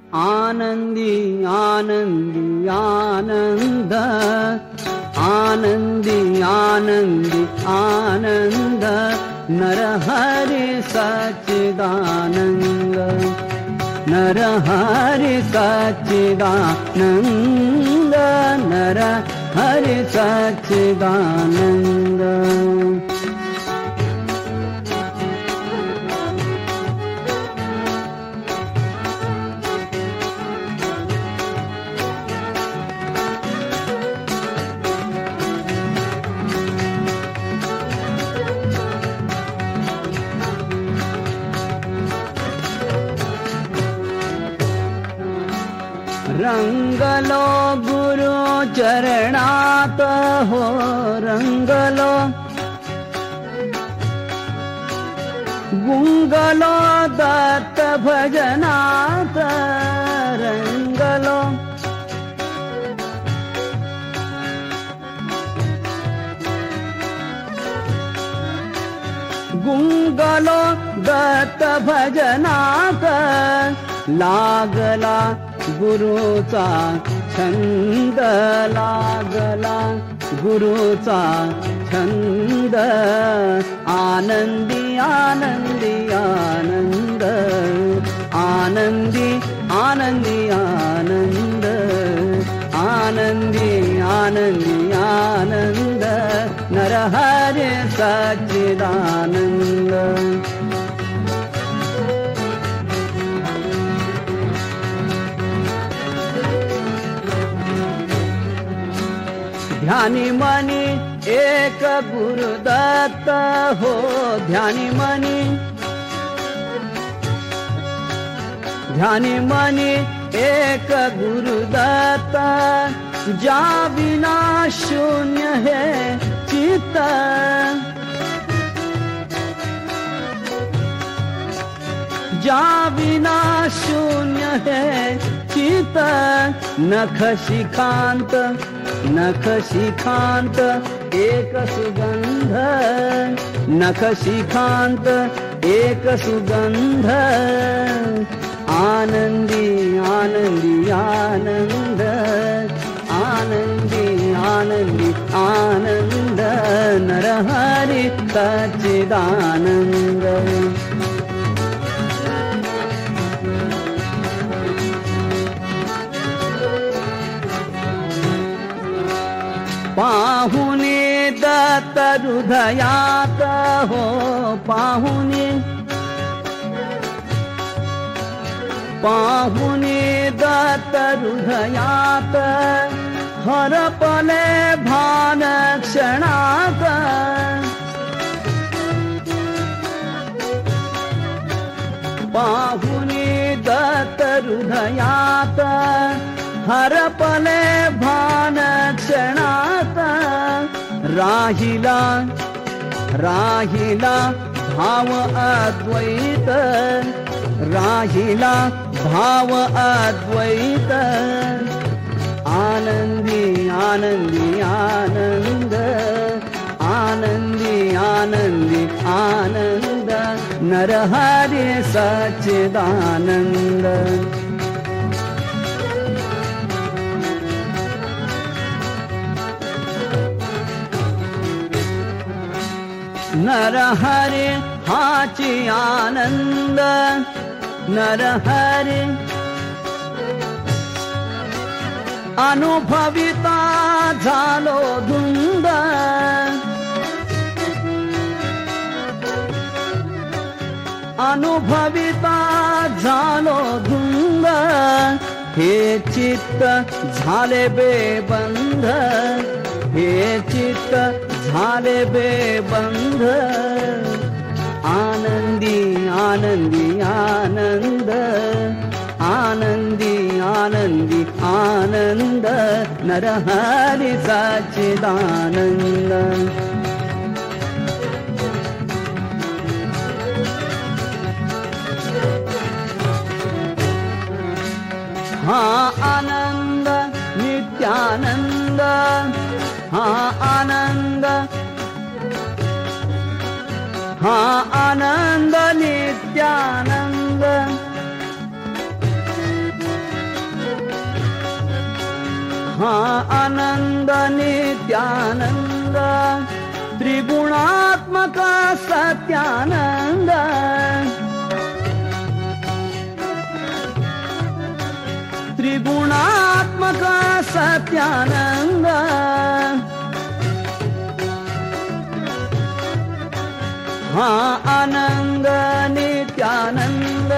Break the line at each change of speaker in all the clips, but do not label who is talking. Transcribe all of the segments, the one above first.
आनंदी आनंदी आनंद, आनंदी आनंदी आनंद, नरहरि सच्चिदानंद, नरहरि सच्चिदानंद, नरहरि सच्चिदानंद। रंगलो गुरु चरणात हो, रंगलो गुंगलो दत्त भजनात, रंगलो गुंगलो दत्त भजनात, लागला गुरुचा छंद, लागला गुरुचा छंद, आनंदी आनंदी आनंद, आनंदी आनंदी आनंद, आनंदी आनंदी आनंद, नरहरि सच्चिदानंद। ध्यानी मनी एक गुरुदत्त हो, ध्यानी मनी, ध्यानी मनी एक गुरुदत्त, जा बिना शून्य है चित्त, जा बिना शून्य है चित्त, नख शिखांत, नख शिखांत एक सुगंध, नख शिखांत एक सुगंध, आनंदी आनंदी आनंद, आनंदी आनंदी आनंद, नरहरि सच्चिदानंद। पाहुने दत्त हृदयात हो, पाहुने, पाहुने दत्त हृदयात, हरपले भान क्षणात, पाहुने दत्त हृदयात, हरपले भान क्षणात, राहिला राहिला भाव अद्वैत, राहिला भाव अद्वैत, आनंदी आनंदी आनंद, आनंदी आनंदी आनंद, नरहरि सच्चिदानंद। नरहरि हाची आनंद, नरहरि अनुभविता झालो धुंद, अनुभविता झालो धुंद, हे चित्त झाले बेबंध, हे चित्त झाले बेबंध, आनंदी आनंदी आनंद, आनंदी आनंदी आनंद, नरहरि सच्चिदानंद। हाँ आनंद नित्यानंद, हाँ आनंद, हाँ आनंद नित्यानंद, हा आनंद नित्यानंद त्रिगुणात्मक सत्यानंद त्रिगुणात्मक सत्यानंद हा आनंद नित्यानंद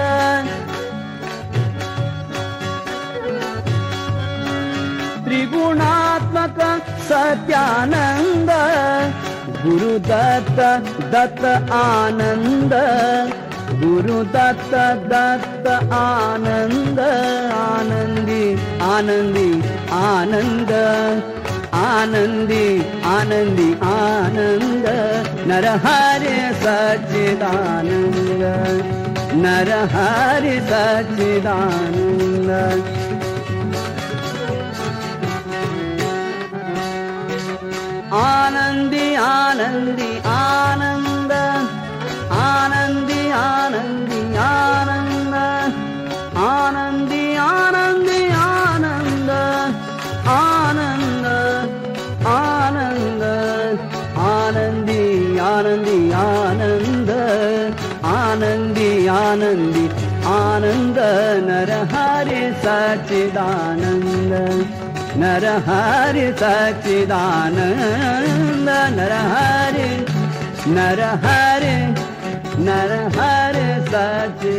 त्रिगुणात्मक सत्यानंद गुरुदत्त दत्त आनंद गुरुदत्त दत्त आनंद आनंदी आनंदी आनंद आनंदी आनंदी आनंद नरहरि सच्चिदानंद नरहरि सच्चिदानंद आनंदी आनंदी आनंद आनंदी आनंदी आनंद आनंदी आनंदी आनंद आनंद आनंद आनंदी आनंदी आनंद आनंदी आनंदी आनंद नरहरि सच्चिदानंद नरहरि सच्चिदानंद नरहरि नरहरि नरहरि सच्चिदानंद